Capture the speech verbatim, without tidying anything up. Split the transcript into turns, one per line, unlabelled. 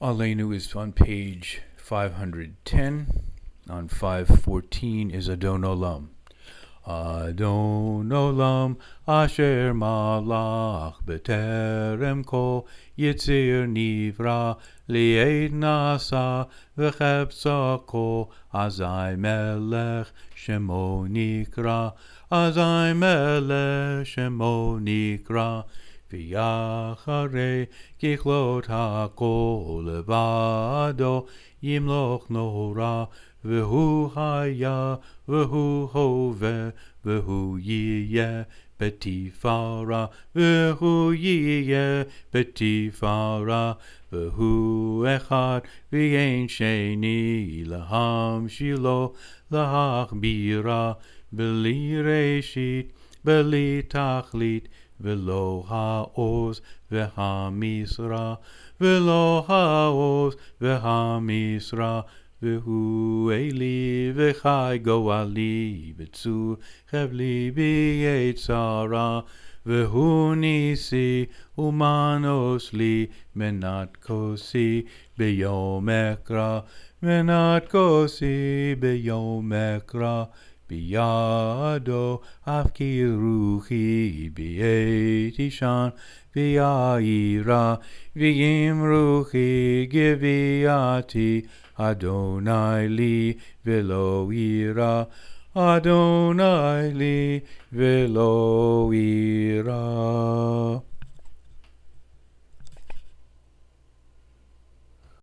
Aleinu is on page five hundred ten. On five fourteen is Adon Olam. Adon Olam asher malach b'terem kol yitzir nivra li'ed nasa v'chepsa kol azai melech shemo nikra azai melech shemo nikra v'yacharei kichlot hakol levado yimloch nora v'hu haya v'hu hove v'hu yiyeh betifara v'hu yiyeh betifara v'hu echad v'yein sheni laham shilo lahachbira b'li reshit b'li tachlit v'lo ha'oz v'hamisra v'lo ha'oz v'hamisra v'hu eli v'chai goali b'tzur chevli b'yetzara v'hu nisi umanos li menat kosi b'yom ekra menat kosi b'yom ekra biyado afki ruchi b'yet ishan v'yayira v'yim ruchi giviati Adonai li velo ira Adonai li velo ira